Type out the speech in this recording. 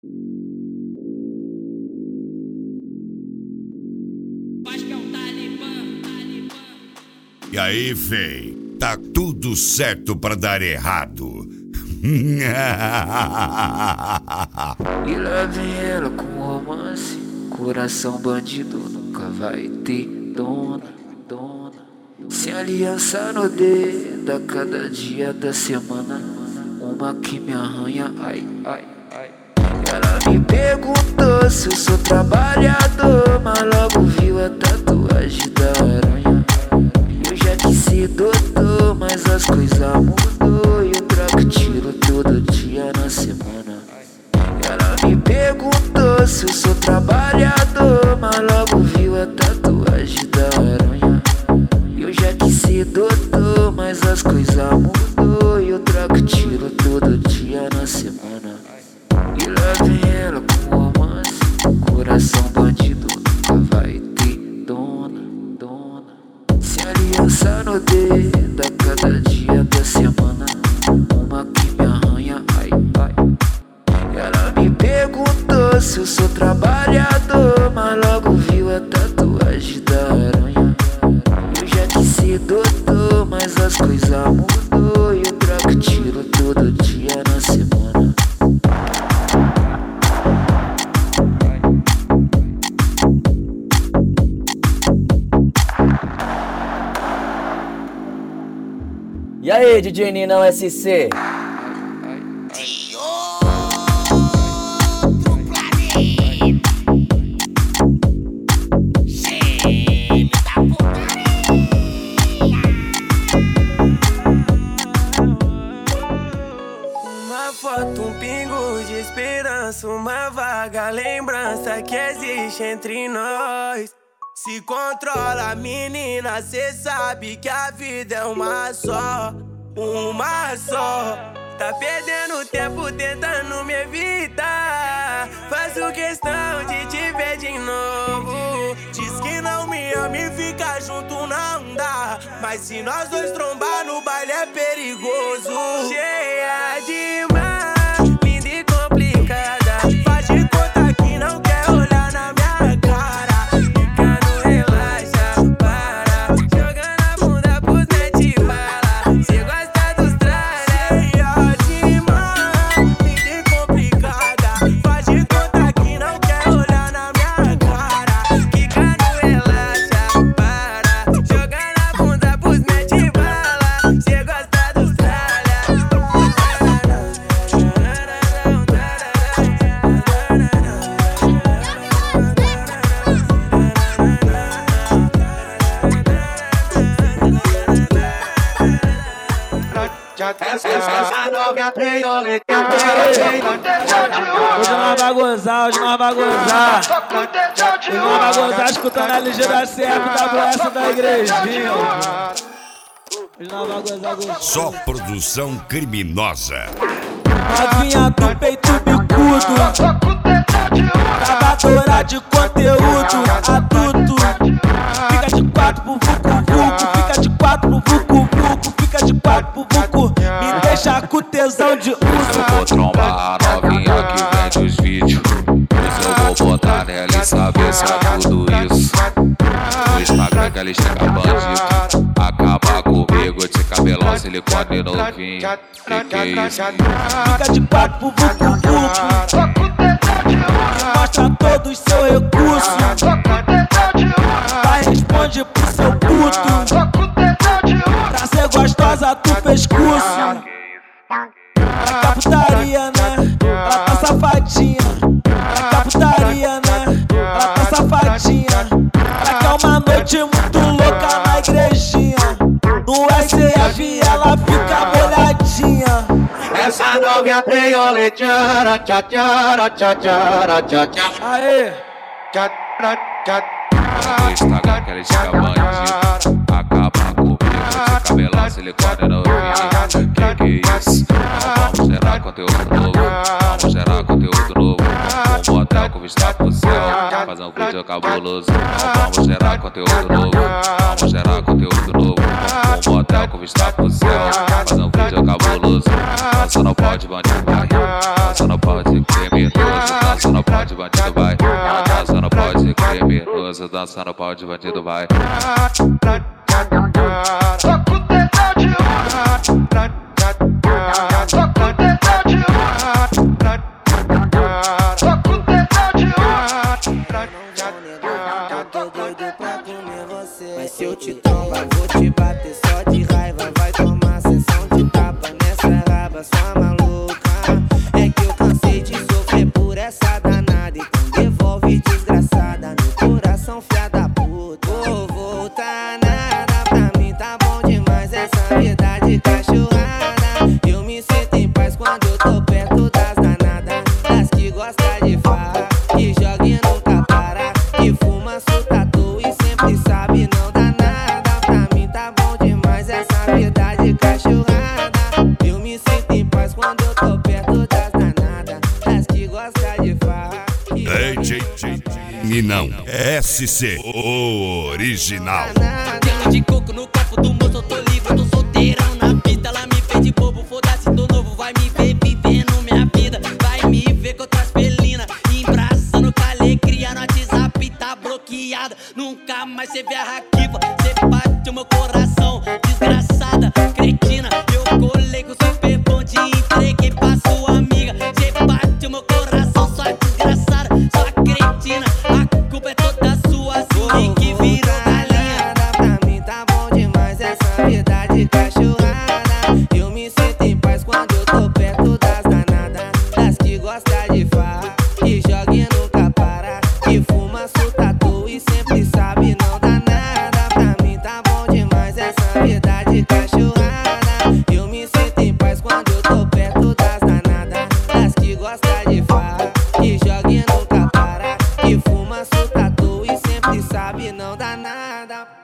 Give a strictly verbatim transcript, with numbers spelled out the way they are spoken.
E aí, fei, tá tudo certo pra dar errado. E lá vem ela com romance. Coração bandido nunca vai ter dona, dona. Sem aliança no dedo, a cada dia da semana uma que me arranha, ai, ai, ai. Ela me perguntou se eu sou trabalhador, mas logo viu a tatuagem da aranha. Eu já quis ser doutor, mas as coisas mudou. E eu troco tiro todo dia na semana. Ela me perguntou se eu sou trabalhador, mas logo viu a tatuagem da aranha. Eu já quis ser doutor, mas as coisas mudou. E eu troco tiro todo dia na semana. E lá vem ela com romance. Coração bandido nunca vai ter dona, dona. Sem aliança no dedo, a cada dia da semana uma que me arranha, ai, ai. Ela me perguntou se eu sou trabalhador, mas logo viu a tatuagem da aranha. Eu já quis ser doutor, mas as coisas mudou. E eu troco tiro todo dia na semana. E aí, D J Ninão S C? Uma foto, um pingo de esperança, uma vaga lembrança que existe entre nós. Se controla, menina, cê sabe que a vida é uma só, uma só. Tá perdendo tempo tentando me evitar. Faço questão de te ver de novo. Diz que não me ama e ficar junto não dá. Mas se nós dois trombar no baile é perigoso. Cheia de mar, linda e complicada. Faz de conta que não quer olhar na minha cara. Fica no relaxa, para. Jogando a bunda pros mete bala. Cê gosta dos tralha. Cheia de mar, linda e complicada. Faz de conta que não quer olhar na minha cara. Fica no relaxa, para. Jogando a bunda pros mete bala. Cê gosta dos tralha. Hoje nós vai gozar, hoje nós vai gozar. Hoje nós vai gozar escutando a L G da C F, W S da igrejinha. Hoje nós vai gozar, gozar. Só produção criminosa. Novinha do peito bicudo, gravadora de conteúdo adulto. Fica de quatro pro vucu-vucu, fica de quatro pro vucu-vucu, fica de quatro pro vucu. Me deixa com tesão de uso. Eu vou trombar a novinha que vende os vídeos. Hoje eu vou botar nela e saber se é tudo isso. No Instagram que ela chega bandido. Acaba comigo de cabelão, silicone novinho. Que que é isso? Fica de quatro pro vucu-vucu. Mostra todos os seus recursos. Vai, responde pro seu puto. Pra ser gostosa tu fez curso. Pra putaria, né? Ela tá safadinha. Pra putaria, né? Ela tá safadinha. Ela quer uma noite muito louca na igrejinha. No S F ela fica molhadinha. Essa novinha tem oleteara, tcha tchara, tcha tchara, tcha tcha. Aê! Tcha tchara, tcha. No Instagram que ela chega bandido. Acaba comigo de cabelão, silicone novinho. Que que é isso? Vamos gerar conteúdo novo. Vamos gerar conteúdo novo. Um motel com vista pro céu. Fazer um vídeo cabuloso. Vamos gerar conteúdo novo. Vamos gerar conteúdo novo. Um motel com vista pro céu. Fazer um vídeo cabuloso. Dança no pau de bandido, dança no pau de criminoso. dança no pau de bandido, vai. Não dança no pau de criminoso, dança no pau de bandido, vai. Só com o dedão de um, só com o dedão de um, só com o dedão de um. Eu tô doido pra comer você. Mas se eu te tombar, vou te bater só de raiva. Vai tomar sessão de tapa nessa raba, sua maluca. É que eu cansei de sofrer por essa danada. Então devolve, desgraçada, no coração fia da puta. Vou voltar nada, pra mim tá bom demais essa vida de cachorrada. Eu me sinto em paz quando eu tô perto das danadas, das que gosta de farra, que joga e nunca para, que fuma, suta à toa e sempre sabe não dá nada. Pra mim tá bom demais essa vida de cachorrada. Eu me sinto em paz quando eu tô perto das danadas, das que gosta de farra, que D J e não S C, o original. Gelo de coco no copo do moço, eu tô livre, eu tô solteirão na pista. Ela me fez de bobo, foda-se, tô novo. Vai me ver vivendo minha vida, vai me ver com outras felinas, embraçando com alegria. No WhatsApp tá bloqueada, nunca mais cê vê a Raquiva. Cê bate o meu coração, desgraçada, cretina. Eu colei com super bonde e entreguei pra sua amiga. Cê bate o meu coração, sua desgraçada, sua cretina. A culpa é toda sua, assim que virou galinha. Pra mim tá bom demais essa vida de cachorrada. Eu me sinto em paz quando eu tô perto das danadas, das que gosta de farra, que joga e nunca para, que fuma, suta à toa e sempre sabe não dá nada. Pra mim tá bom demais essa vida de cachorrada. Eu me sinto em paz quando eu tô perto das danadas, das que gosta de farra, que joga e nunca para, que fuma, suta à toa e sempre sabe não dá nada.